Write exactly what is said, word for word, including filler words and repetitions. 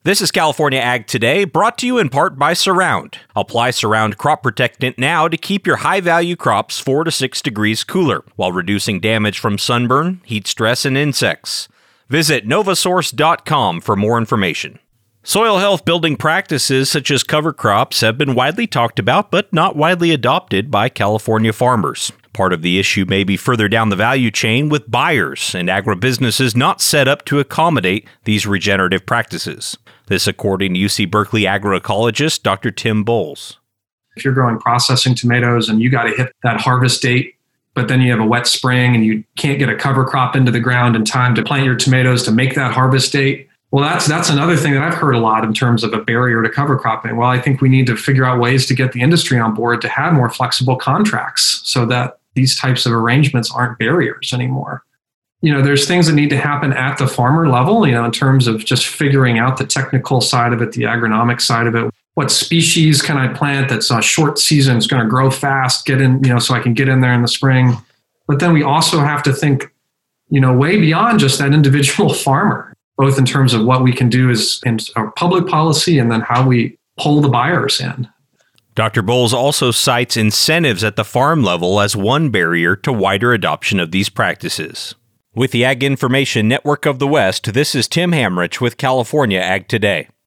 This is California Ag Today, brought to you in part by Surround. Apply Surround Crop Protectant now to keep your high-value crops four to six degrees cooler, while reducing damage from sunburn, heat stress, and insects. Visit Novasource dot com for more information. Soil health building practices such as cover crops have been widely talked about but not widely adopted by California farmers. Part of the issue may be further down the value chain with buyers and agribusinesses not set up to accommodate these regenerative practices. This according to U C Berkeley agroecologist Doctor Tim Bowles. If you're growing processing tomatoes and you got to hit that harvest date, but then you have a wet spring and you can't get a cover crop into the ground in time to plant your tomatoes to make that harvest date, well, that's that's another thing that I've heard a lot in terms of a barrier to cover cropping. Well, I think we need to figure out ways to get the industry on board to have more flexible contracts so that these types of arrangements aren't barriers anymore. You know, there's things that need to happen at the farmer level, you know, in terms of just figuring out the technical side of it, the agronomic side of it. What species can I plant that's a short season, it's going to grow fast, get in, you know, so I can get in there in the spring. But then we also have to think, you know, way beyond just that individual farmer, both in terms of what we can do as in our public policy and then how we pull the buyers in. Doctor Bowles also cites incentives at the farm level as one barrier to wider adoption of these practices. With the Ag Information Network of the West, this is Tim Hamrich with California Ag Today.